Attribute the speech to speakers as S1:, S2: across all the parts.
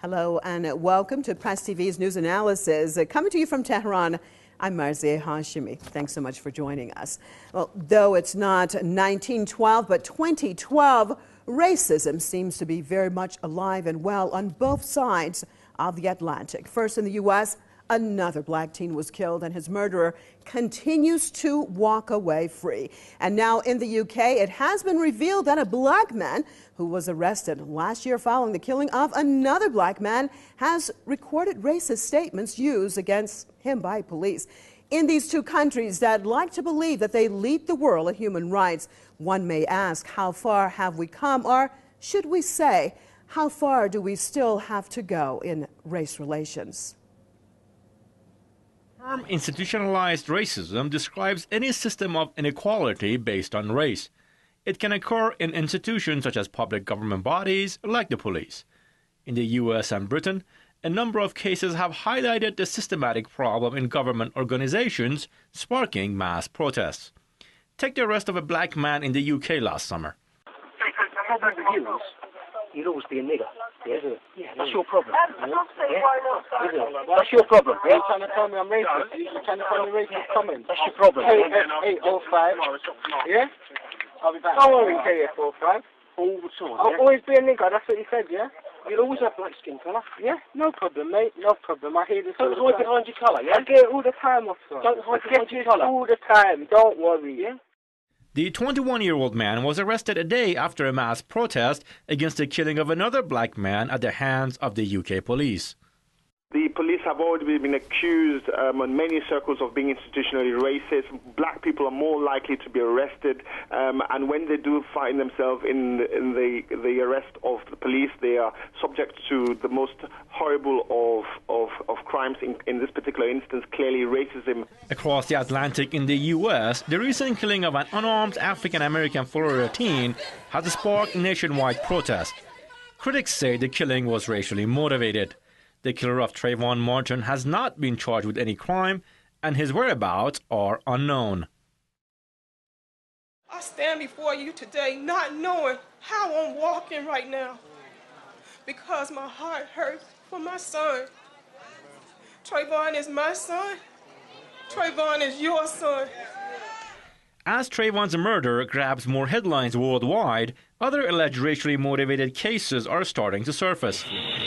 S1: Hello and welcome to Press TV's News Analysis. Coming to you from Tehran, I'm Marzieh Hashimi. Thanks so much for joining us. Well, though it's not 1912, but 2012, racism seems to be very much alive and well on both sides of the Atlantic. First in the U.S., another black teen was killed and his murderer continues to walk away free. And now in the UK, it has been revealed that a black man who was arrested last year following the killing of another black man has recorded racist statements used against him by police. In these two countries that like to believe that they lead the world in human rights, one may ask, how far have we come? Or should we say, how far do we still have to go in race relations?
S2: The term institutionalized racism describes any system of inequality based on race. It can occur in institutions such as public government bodies like the police. In the US and Britain, a number of cases have highlighted the systematic problem in government organizations, sparking mass protests. Take the arrest of a black man in the UK last summer.
S3: You'll always be a nigger. Yeah, that's your problem. That's your problem.
S4: You're trying to tell me I'm racist. You're trying to tell me racist comments.
S3: That's your problem.
S4: 805. Yeah? I'll be back. I won't be K845.
S3: All the time.
S4: I'll always be a nigger. That's what you said, yeah?
S3: You'll always have black skin colour.
S4: Yeah, no problem, mate. No problem. I hear this all
S3: Don't
S4: the
S3: hide
S4: time.
S3: behind your colour, yeah?
S4: I get it all the time, officer.
S3: Don't hide
S4: I
S3: behind
S4: get
S3: your
S4: it
S3: colour.
S4: all the time. Don't worry, yeah?
S2: The 21-year-old man was arrested a day after a mass protest against the killing of another black man at the hands of the UK police.
S5: The police have already been accused in many circles of being institutionally racist. Black people are more likely to be arrested, and when they do find themselves in the arrest of the police, they are subject to the most horrible of crimes. In this particular instance, clearly racism.
S2: Across the Atlantic in the US, the recent killing of an unarmed African-American Florida teen has sparked nationwide protest. Critics say the killing was racially motivated. The killer of Trayvon Martin has not been charged with any crime, and his whereabouts are unknown.
S6: I stand before you today not knowing how I'm walking right now because my heart hurts for my son. Trayvon is my son. Trayvon is your son.
S2: As Trayvon's murder grabs more headlines worldwide, other alleged racially motivated cases are starting to surface.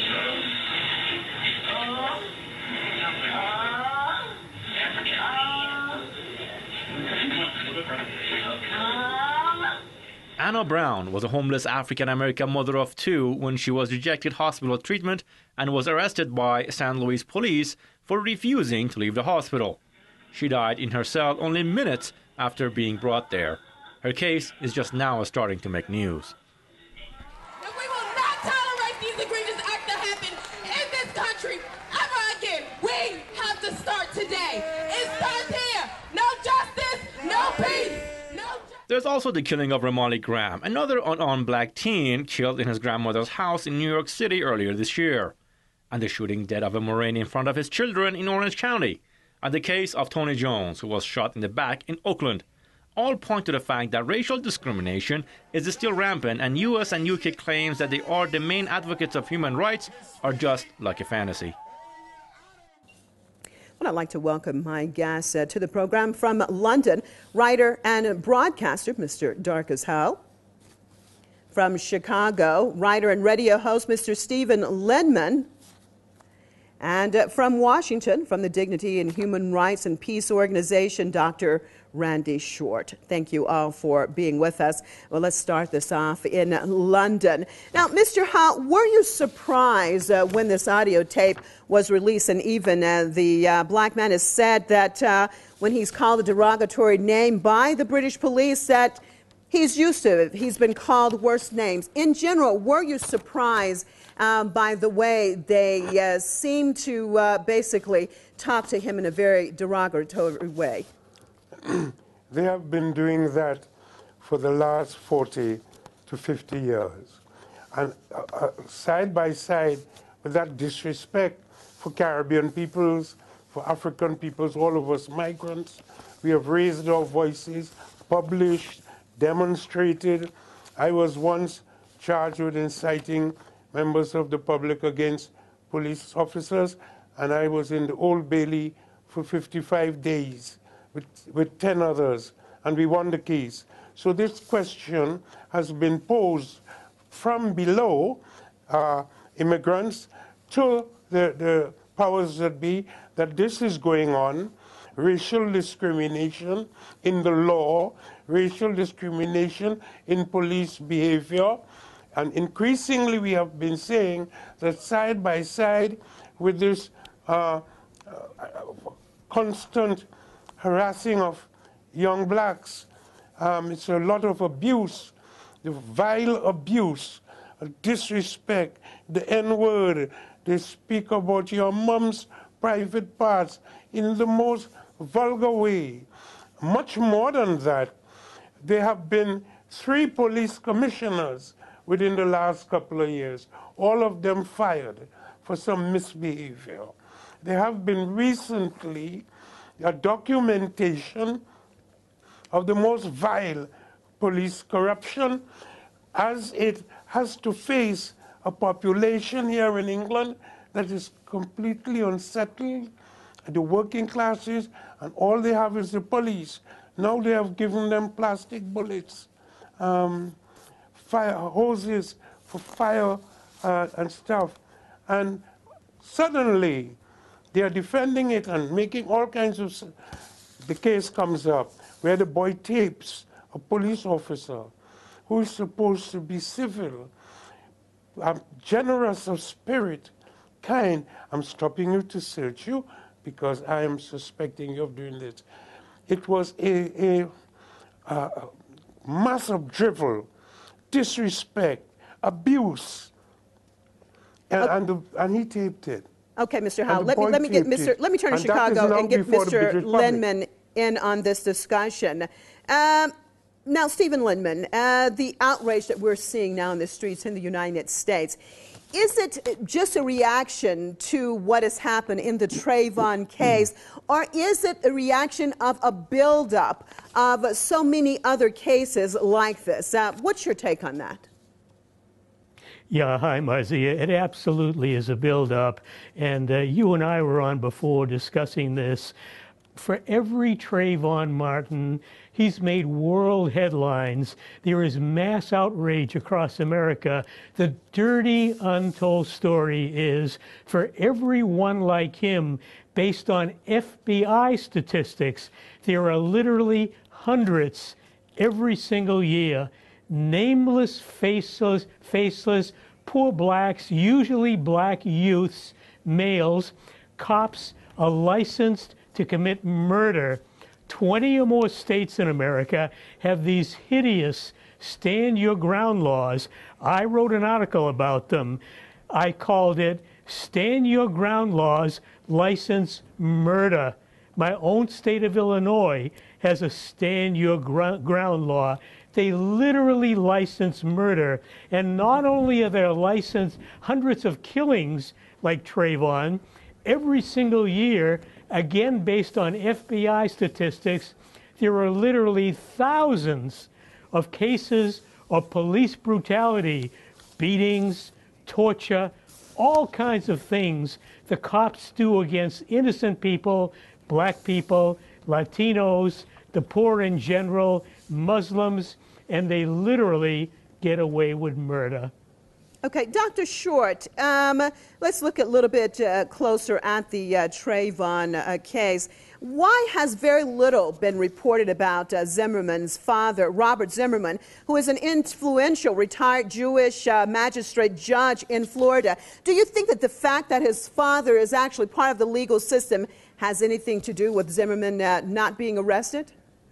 S2: Anna Brown was a homeless African-American mother of two when she was rejected hospital treatment and was arrested by St. Louis police for refusing to leave the hospital. She died in her cell only minutes after being brought there. Her case is just now starting to make news.
S7: And we will not tolerate these egregious acts that happen in this country ever again. We have to start today. It starts here. No justice, no peace.
S2: There's also the killing of Ramarley Graham, another unarmed black teen killed in his grandmother's house in New York City earlier this year, and the shooting dead of a Marine in front of his children in Orange County, and the case of Tony Jones, who was shot in the back in Oakland. All point to the fact that racial discrimination is still rampant, and US and UK claims that they are the main advocates of human rights are just like a fantasy.
S1: Well, I'd like to welcome my guest to the program from London, writer and broadcaster, Mr. Darcus Howe. From Chicago, writer and radio host, Mr. Stephen Ledman. And from Washington, from the Dignity and Human Rights and Peace Organization, Dr. Randy Short. Thank you all for being with us. Well, let's start this off in London. Now, Mr. Howe, were you surprised when this audio tape was released, and even the black man has said that when he's called a derogatory name by the British police that he's used to it, he's been called worse names. In general, were you surprised by the way they seem to basically talk to him in a very derogatory way?
S8: They have been doing that for the last 40 to 50 years. And side by side with that disrespect for Caribbean peoples, for African peoples, all of us migrants, we have raised our voices, published, demonstrated. I was once charged with inciting members of the public against police officers, and I was in the Old Bailey for 55 days with 10 others, and we won the case. So this question has been posed from below immigrants to the powers that be, that this is going on, racial discrimination in the law, racial discrimination in police behavior, and increasingly we have been saying that side by side with this constant harassing of young blacks, it's a lot of abuse, the vile abuse, disrespect, the N-word. They speak about your mom's private parts in the most vulgar way. Much more than that, there have been 3 police commissioners within the last couple of years, all of them fired for some misbehavior. There have been recently a documentation of the most vile police corruption, as it has to face a population here in England that is completely unsettled, the working classes, and all they have is the police. Now they have given them plastic bullets, fire hoses for fire and stuff. And suddenly they are defending it and making all kinds of... The case comes up where the boy tapes a police officer who is supposed to be civil, generous of spirit, kind. I'm stopping you to search you because I am suspecting you of doing this. It was a mass of drivel, disrespect, abuse, and he taped it.
S1: Okay, Mr. Howell, let me turn to Chicago and get Mr. Lindman in on this discussion. Now, Stephen Lindman, the outrage that we're seeing now in the streets in the United States, is it just a reaction to what has happened in the Trayvon case, or is it a reaction of a buildup of so many other cases like this? What's your take on that?
S9: Yeah, hi, Marcia. It absolutely is a buildup, and you and I were on before discussing this. For every Trayvon Martin, he's made world headlines. There is mass outrage across America. The dirty, untold story is, for every one like him, based on FBI statistics, there are literally hundreds every single year. Nameless, faceless, poor blacks, usually black youths, males, cops are licensed to commit murder. 20 or more states in America have these hideous stand your ground laws. I wrote an article about them. I called it Stand Your Ground Laws License Murder. My own state of Illinois has a stand your ground law. They literally license murder. And not only are there licensed hundreds of killings like Trayvon, every single year, again based on FBI statistics, there are literally thousands of cases of police brutality, beatings, torture, all kinds of things the cops do against innocent people, black people, Latinos, the poor in general, Muslims, and they literally get away with murder.
S1: Okay, Dr. Short, let's look a little bit closer at the Trayvon case. Why has very little been reported about Zimmerman's father, Robert Zimmerman, who is an influential retired Jewish magistrate judge in Florida? Do you think that the fact that his father is actually part of the legal system has anything to do with Zimmerman not being arrested?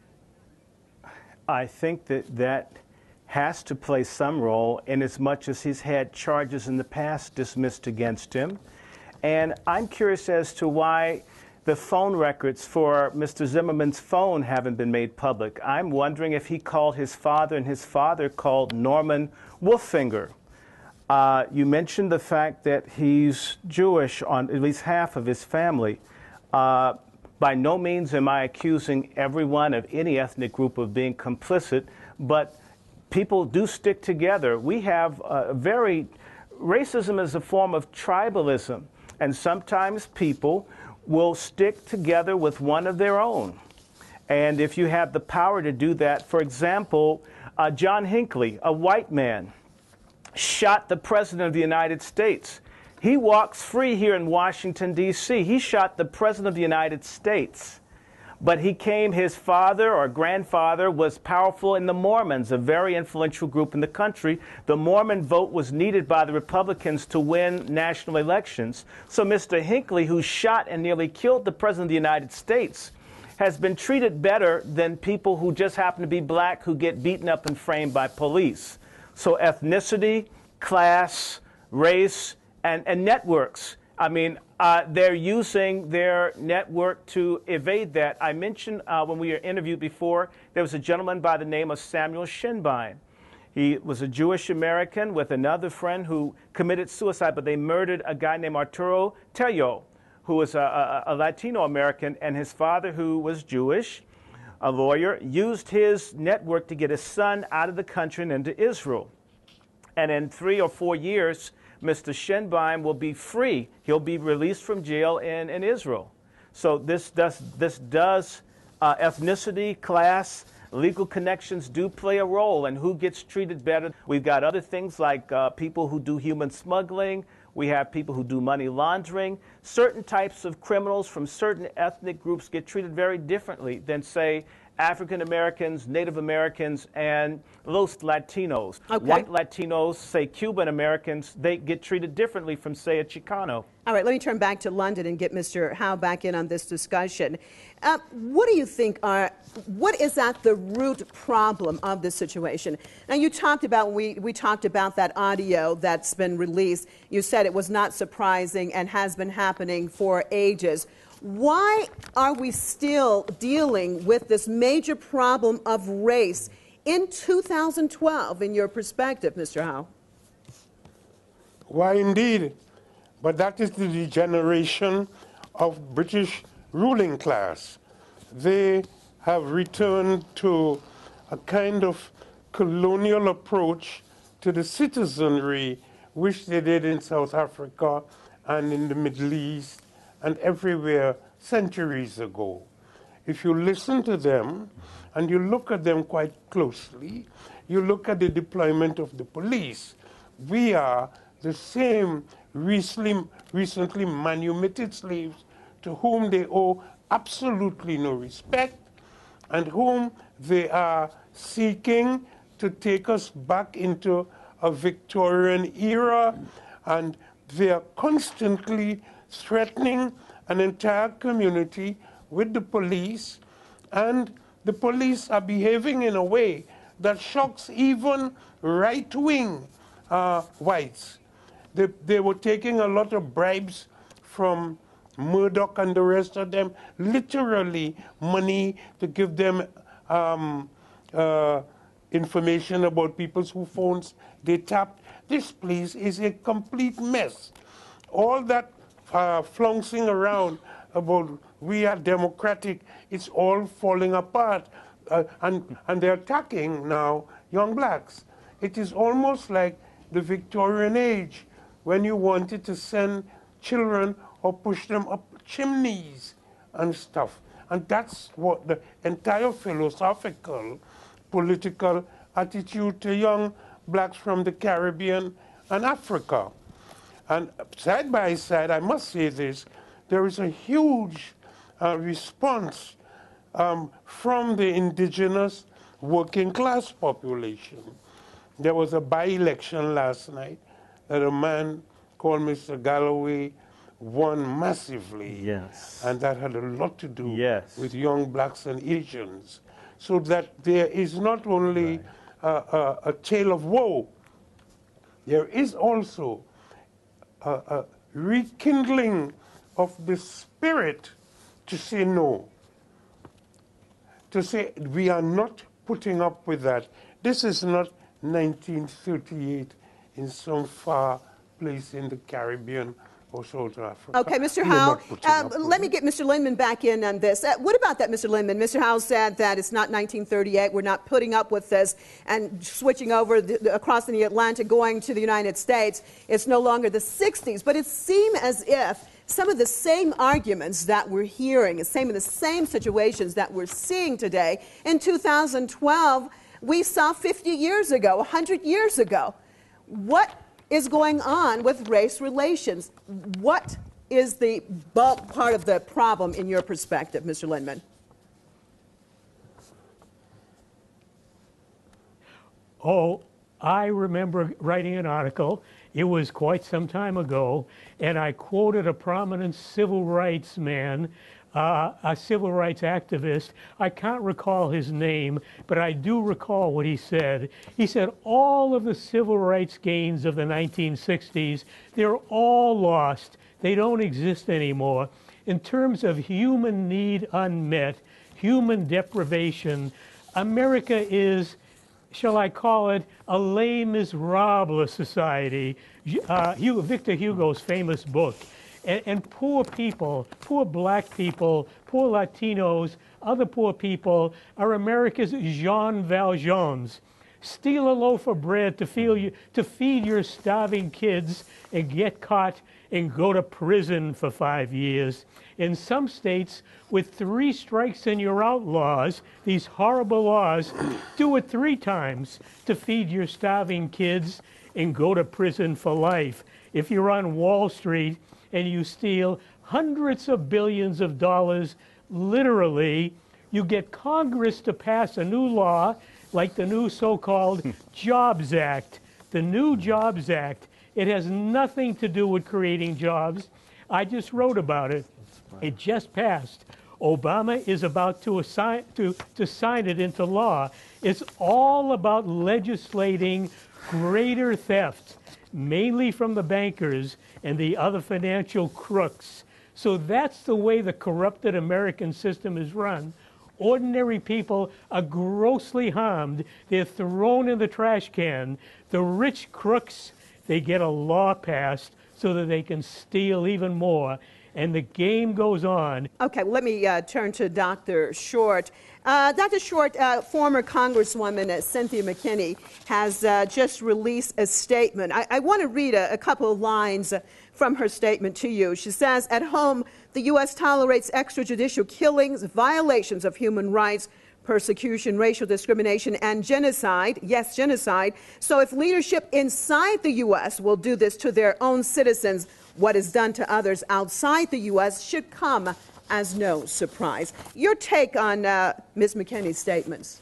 S10: I think that has to play some role in as much as he's had charges in the past dismissed against him. And I'm curious as to why the phone records for Mr. Zimmerman's phone haven't been made public. I'm wondering if he called his father and his father called Norman Wolfinger. You mentioned the fact that he's Jewish on at least half of his family. By no means am I accusing everyone of any ethnic group of being complicit, but people do stick together. We have a very racism is a form of tribalism, and sometimes people will stick together with one of their own. And if you have the power to do that, for example, John Hinckley, a white man, shot the President of the United States. He walks free here in Washington, D.C. He shot the President of the United States. But his father or grandfather was powerful in the Mormons, a very influential group in the country. The Mormon vote was needed by the Republicans to win national elections. So Mr. Hinckley, who shot and nearly killed the President of the United States, has been treated better than people who just happen to be black who get beaten up and framed by police. So ethnicity, class, race, and networks. I mean, they're using their network to evade that. I mentioned when we were interviewed before, there was a gentleman by the name of Samuel Shinbein. He was a Jewish American with another friend who committed suicide, but they murdered a guy named Arturo Tello, who was a Latino American, and his father, who was Jewish, a lawyer, used his network to get his son out of the country and into Israel. And in 3 or 4 years, Mr. Shinbein will be free. He'll be released from jail in Israel. So this does ethnicity, class, legal connections do play a role in who gets treated better. We've got other things like people who do human smuggling. We have people who do money laundering. Certain types of criminals from certain ethnic groups get treated very differently than, say, African Americans, Native Americans, and Los Latinos.
S1: Okay.
S10: White Latinos, say Cuban Americans, they get treated differently from, say, a Chicano.
S1: All right, let me turn back to London and get Mr. Howe back in on this discussion. What do you think what is at the root problem of this situation? Now, you talked about, we talked about that audio that's been released. You said it was not surprising and has been happening for ages. Why are we still dealing with this major problem of race in 2012, in your perspective, Mr. Howe?
S8: Why, indeed. But that is the degeneration of British ruling class. They have returned to a kind of colonial approach to the citizenry, which they did in South Africa and in the Middle East and everywhere centuries ago. If you listen to them and you look at them quite closely, you look at the deployment of the police, we are the same recently manumitted slaves to whom they owe absolutely no respect and whom they are seeking to take us back into a Victorian era, and they are constantly threatening an entire community with the police, and the police are behaving in a way that shocks even right-wing whites. They were taking a lot of bribes from Murdoch and the rest of them, literally money to give them information about people's phones they tapped. This place is a complete mess. All that flouncing around about we are democratic, it's all falling apart. And they're attacking now young blacks. It is almost like the Victorian age when you wanted to send children or push them up chimneys and stuff. And that's what the entire philosophical, political attitude to young blacks from the Caribbean and Africa. And side by side, I must say this, there is a huge response from the indigenous working class population. There was a by-election last night that a man called Mr. Galloway won massively.
S10: Yes.
S8: And that had a lot to do
S10: Yes.
S8: with young blacks and Asians. So that there is not only a tale of woe, there is also a rekindling of the spirit to say no, to say we are not putting up with that. This is not 1938 in some far place in the Caribbean South Africa.
S1: Okay, Mr.
S8: We are
S1: Howell,
S8: not putting up with
S1: let me get Mr. Lindman back in on this. What about that, Mr. Lindman? Mr. Howell said that it's not 1938. We're not putting up with this and switching over across the Atlantic, going to the United States. It's no longer the 60s. But it seemed as if some of the same arguments that we're hearing, the same situations that we're seeing today, in 2012, we saw 50 years ago, 100 years ago. What is going on with race relations? What is the bulk part of the problem in your perspective, Mr. Lindman?
S9: Oh, I remember writing an article. It was quite some time ago, and I quoted a prominent civil rights man, a civil rights activist. I can't recall his name, but I do recall what he said. He said all of the civil rights gains of the 1960s, they're all lost. They don't exist anymore. In terms of human need unmet, human deprivation, America is, shall I call it, a Les Miserables society. Victor Hugo's famous book. And poor people, poor black people, poor Latinos, other poor people are America's Jean Valjeans. Steal a loaf of bread to feed your starving kids and get caught and go to prison for 5 years. In some states, with 3 strikes and you're out laws, these horrible laws, do it 3 times to feed your starving kids and go to prison for life. If you're on Wall Street and you steal hundreds of billions of dollars, literally, you get Congress to pass a new law like the new so-called Jobs Act. The new Jobs Act, it has nothing to do with creating jobs. I just wrote about it. It just passed. Obama is about to sign it into law. It's all about legislating greater theft, mainly from the bankers and the other financial crooks. So that's the way the corrupted American system is run. Ordinary people are grossly harmed. They're thrown in the trash can. The rich crooks, they get a law passed so that they can steal even more. And the game goes on.
S1: Okay, let me turn to Dr. Short. Dr. Short, former Congresswoman Cynthia McKinney has just released a statement. I want to read a couple of lines from her statement to you. She says, at home, the U.S. tolerates extrajudicial killings, violations of human rights, persecution, racial discrimination, and genocide. Yes, genocide. So if leadership inside the U.S. will do this to their own citizens, what is done to others outside the U.S. should come as no surprise. Your take on Ms. McKinney's statements?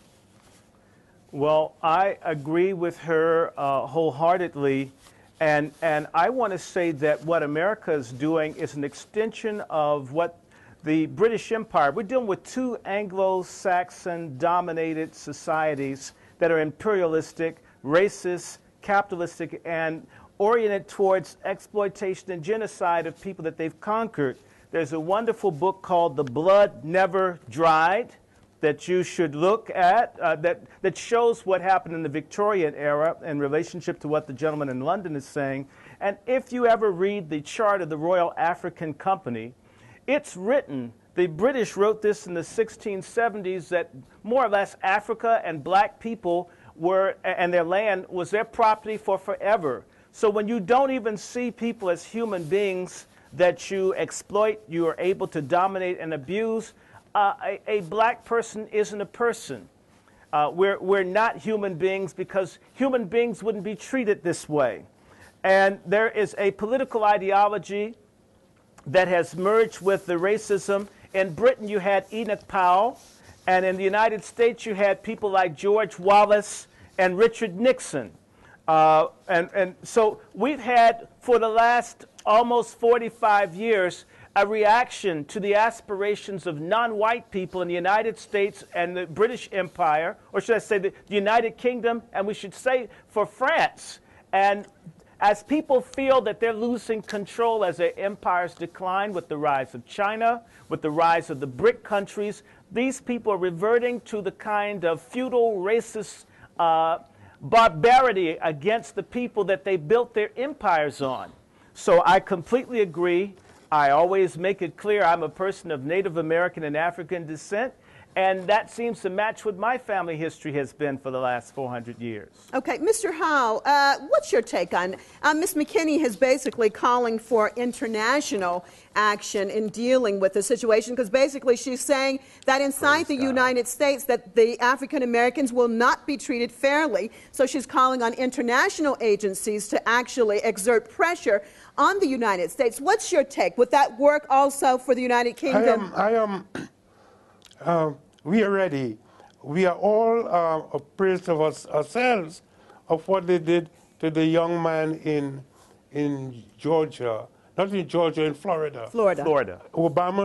S10: Well, I agree with her wholeheartedly. And I want to say that what America is doing is an extension of what the British Empire, we're dealing with 2 Anglo-Saxon dominated societies that are imperialistic, racist, capitalistic, and oriented towards exploitation and genocide of people that they've conquered. There's a wonderful book called The Blood Never Dried that you should look at that shows what happened in the Victorian era in relationship to what the gentleman in London is saying. And if you ever read the chart of the Royal African Company, it's written, the British wrote this in the 1670s, that more or less Africa and black people were, and their land was their property for forever. So when you don't even see people as human beings that you exploit, you are able to dominate and abuse, a black person isn't a person. We're not human beings because human beings wouldn't be treated this way. And there is a political ideology that has merged with the racism. In Britain, you had Enoch Powell, and in the United States, you had people like George Wallace and Richard Nixon. And so we've had, for the last almost 45 years, a reaction to the aspirations of non-white people in the United States and the British Empire, or should I say the United Kingdom, and we should say for France. And as people feel that they're losing control as their empires decline with the rise of China, with the rise of the BRIC countries, these people are reverting to the kind of feudal racist barbarity against the people that they built their empires on. So I completely agree. I always make it clear I'm a person of Native American and African descent, and that seems to match what my family history has been for the last 400 years.
S1: Okay, Mr. Howell, what's your take on Ms. McKinney is basically calling for international action in dealing with the situation, because basically she's saying that inside the United States that the African Americans will not be treated fairly. So she's calling on international agencies to actually exert pressure on the United States. What's your take? Would that work also for the United Kingdom?
S8: We are ready. We are all appraised of ourselves of what they did to the young man in Georgia, not in Georgia, in Florida.
S10: Florida.
S8: Obama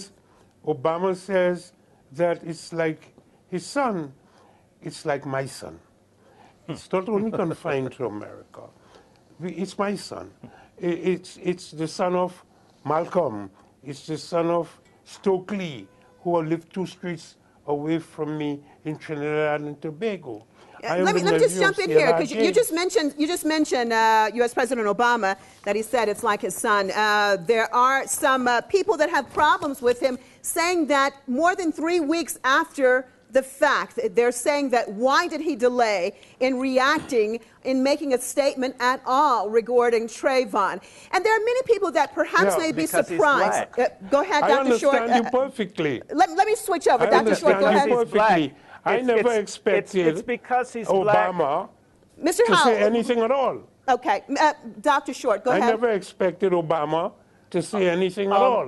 S8: says that it's like his son. It's like my son. It's not only confined to America. It's my son. It's the son of Malcolm. It's the son of Stokely, who lived 2 streets away from me in Trinidad and Tobago.
S1: Let me just jump in here, because you just mentioned U.S. President Obama, that he said it's like his son. There are some people that have problems with him, saying that more than 3 weeks after the fact, they're saying that why did he delay in reacting, in making a statement at all regarding Trayvon? And there are many people that perhaps may be surprised. Go ahead, Dr. Short.
S8: I understand you perfectly.
S1: Let me switch over. Dr. Short, go ahead.
S8: Perfectly. I never expected
S10: it's because he's
S8: Obama
S1: Mr.
S8: to
S1: Howell,
S8: say anything at all.
S1: Okay, Dr. Short, go ahead.
S8: I never expected Obama to say anything at all.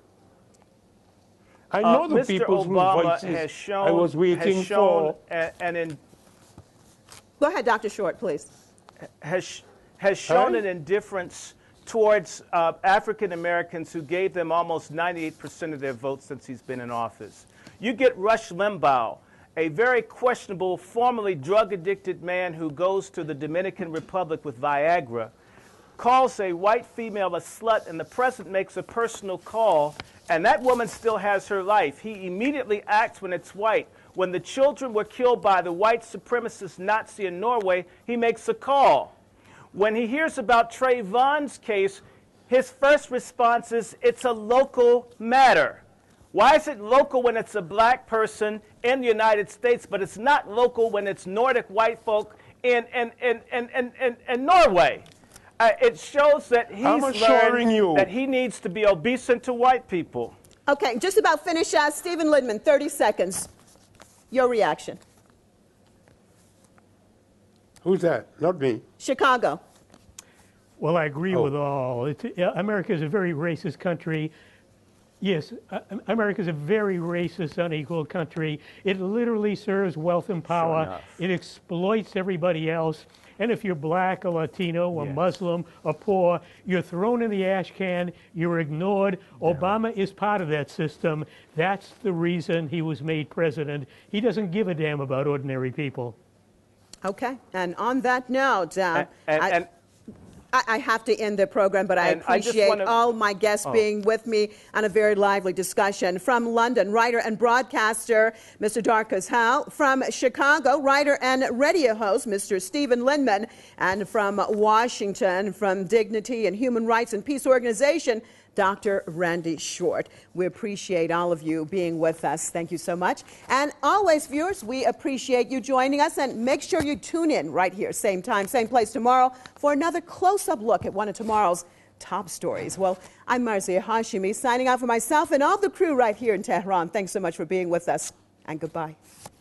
S8: I know the
S10: Mr.
S8: people whose
S10: Obama
S8: voices
S10: has shown,
S8: I was waiting for.
S1: Go ahead, Dr. Short, please.
S10: Has shown an indifference towards African Americans who gave them almost 98% of their votes since he's been in office. You get Rush Limbaugh, a very questionable, formerly drug-addicted man who goes to the Dominican Republic with Viagra, calls a white female a slut, and the president makes a personal call, and that woman still has her life. He immediately acts when it's white. When the children were killed by the white supremacist Nazi in Norway, he makes a call. When he hears about Trayvon's case, his first response is, it's a local matter. Why is it local when it's a black person in the United States, but it's not local when it's Nordic white folk in Norway? It shows that he's learned that he needs to be obedient to white people.
S1: Okay, just about finished. Stephen Lindman, 30 seconds. Your reaction.
S8: Who's that? Not me.
S1: Chicago.
S9: Well, I agree with all. America is a very racist country. Yes, America is a very racist, unequal country. It literally serves wealth and power. It exploits everybody else. And if you're black or Latino or Muslim or poor, you're thrown in the ash can, you're ignored. Obama is part of that system. That's the reason he was made president. He doesn't give a damn about ordinary people.
S1: Okay, and on that note, I have to end the program, but I appreciate all my guests being with me on a very lively discussion. From London, writer and broadcaster, Mr. Darcus Howe. From Chicago, writer and radio host, Mr. Stephen Lindman. And from Washington, from Dignity and Human Rights and Peace Organization, Dr. Randy Short. We appreciate all of you being with us. Thank you so much. And always, viewers, we appreciate you joining us. And make sure you tune in right here, same time, same place tomorrow for another close-up look at one of tomorrow's top stories. Well, I'm Marzieh Hashimi, signing out for myself and all the crew right here in Tehran. Thanks so much for being with us, and goodbye.